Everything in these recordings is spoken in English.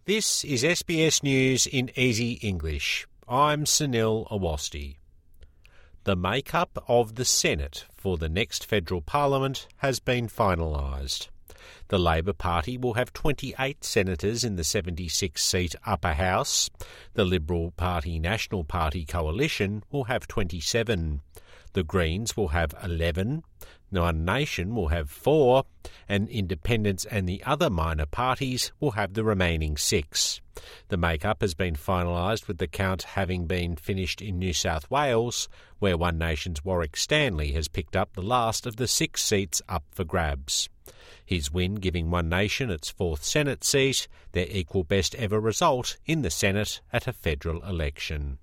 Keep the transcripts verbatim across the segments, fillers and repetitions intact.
This is S B S News in Easy English. I'm Sunil Awasthi. The makeup of the Senate for the next federal parliament has been finalised. The Labor Party will have twenty-eight senators in the seventy-six seat upper house. The Liberal Party National Party coalition will have twenty-seven. The Greens will have eleven. One Nation will have four, and Independents and the other minor parties will have the remaining six. The makeup has been finalised with the count having been finished in New South Wales, where One Nation's Warwick Stanley has picked up the last of the six seats up for grabs. His win giving One Nation its fourth Senate seat, their equal best ever result in the Senate at a federal election.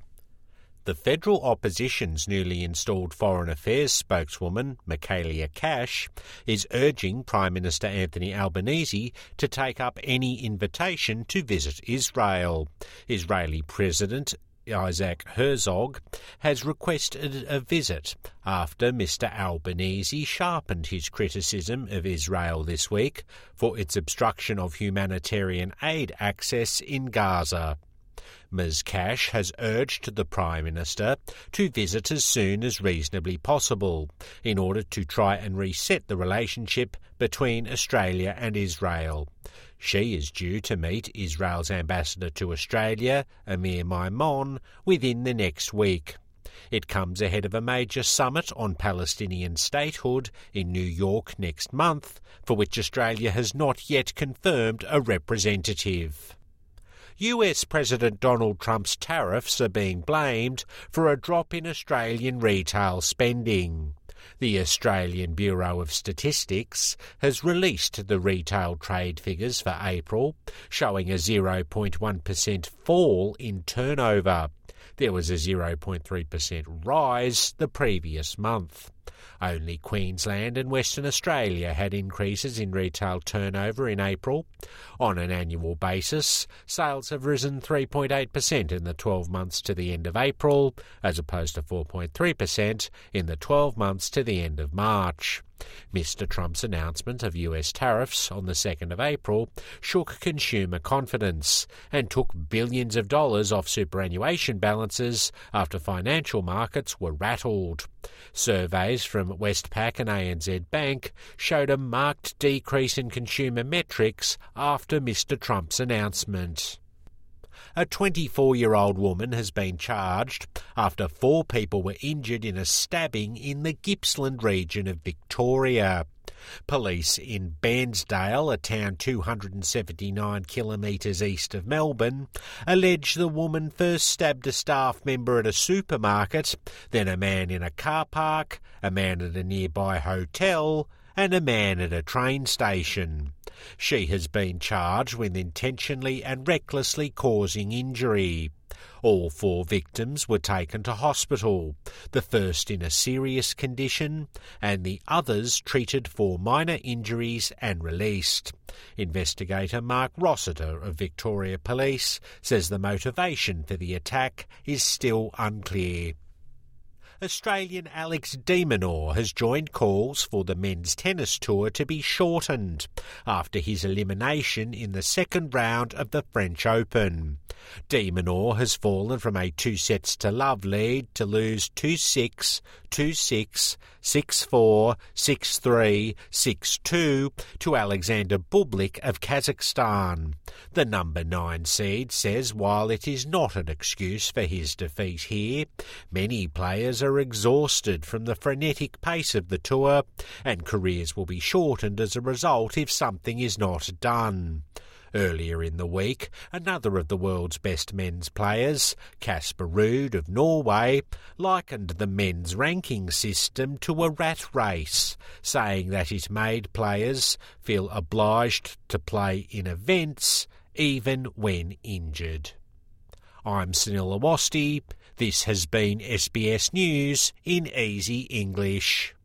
The federal opposition's newly installed Foreign Affairs spokeswoman, Michaelia Cash, is urging Prime Minister Anthony Albanese to take up any invitation to visit Israel. Israeli President Isaac Herzog has requested a visit after Mister Albanese sharpened his criticism of Israel this week for its obstruction of humanitarian aid access in Gaza. Miz Cash has urged the Prime Minister to visit as soon as reasonably possible in order to try and reset the relationship between Australia and Israel. She is due to meet Israel's ambassador to Australia, Amir Maimon, within the next week. It comes ahead of a major summit on Palestinian statehood in New York next month, for which Australia has not yet confirmed a representative. U S President Donald Trump's tariffs are being blamed for a drop in Australian retail spending. The Australian Bureau of Statistics has released the retail trade figures for April, showing a zero point one percent fall in turnover. There was a zero point three percent rise the previous month. Only Queensland and Western Australia had increases in retail turnover in April. On an annual basis, sales have risen three point eight percent in the twelve months to the end of April, as opposed to four point three percent in the twelve months to the end of March. Mister Trump's announcement of U S tariffs on the second of April shook consumer confidence and took billions of dollars off superannuation balances after financial markets were rattled. Surveys from Westpac and A N Z Bank showed a marked decrease in consumer metrics after Mister Trump's announcement. A twenty-four-year-old woman has been charged after four people were injured in a stabbing in the Gippsland region of Victoria. Police in Bairnsdale, a town two hundred seventy-nine kilometres east of Melbourne, allege the woman first stabbed a staff member at a supermarket, then a man in a car park, a man at a nearby hotel, and a man at a train station. She has been charged with intentionally and recklessly causing injury. All four victims were taken to hospital, the first in a serious condition and the others treated for minor injuries and released. Investigator Mark Rossiter of Victoria Police says the motivation for the attack is still unclear. Australian Alex de Minaur has joined calls for the men's tennis tour to be shortened after his elimination in the second round of the French Open. De Minaur has fallen from a two sets to love lead to lose two six, two six, six four, six three, six two to Alexander Bublik of Kazakhstan. The number nine seed says while it is not an excuse for his defeat here, many players are exhausted from the frenetic pace of the tour, and careers will be shortened as a result if something is not done. Earlier in the week, another of the world's best men's players, Casper Ruud of Norway, likened the men's ranking system to a rat race, saying that it made players feel obliged to play in events even when injured. I'm Sunil Awasthi. This has been S B S News in Easy English.